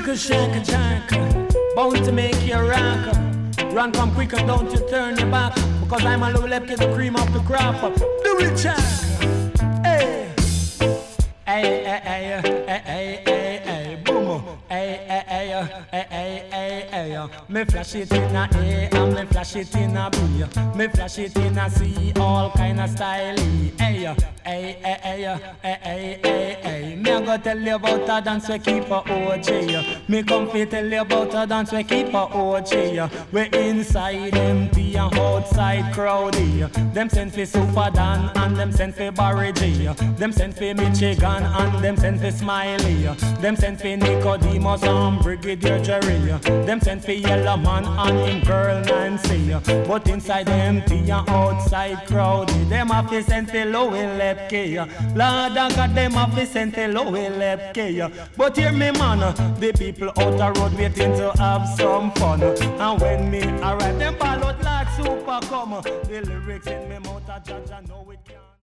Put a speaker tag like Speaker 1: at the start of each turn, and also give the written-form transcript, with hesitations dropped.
Speaker 1: Little shaka shaka, bound to make you rock. Run come quicker, don't you turn your back, because I'm a low left, get the cream of the crop. Do it, Jack. Hey, hey, hey, hey, hey, hey, hey, hey, boom. Hey, hey, hey, hey, hey, hey, hey. Me flash it in a A and me flash it in a B. Me flash it in a C, all kind of style. Hey, hey, hey, hey, hey, hey, hey, hey. Me a go tell you about a dance we keep a OG. Me come fi tell you about a dance we keep a OG. We inside empty and outside crowdy. Them send fi Super Dan and them send fi Barry G. Them send fi Michigan and them send fi Smiley. Them send fi Nicodemus and Brigadier Jerry. Them send fi Yellow Man and him girl Nancy. But inside empty and outside crowdy. Them a fi send fi Louis Lepke. Lord I got them a fi send fi Louis Lepke. But hear me man, the people out the road waiting to have some fun. And when me arrive, them ball out like super come. The lyrics in me mouth a judge, I know it can.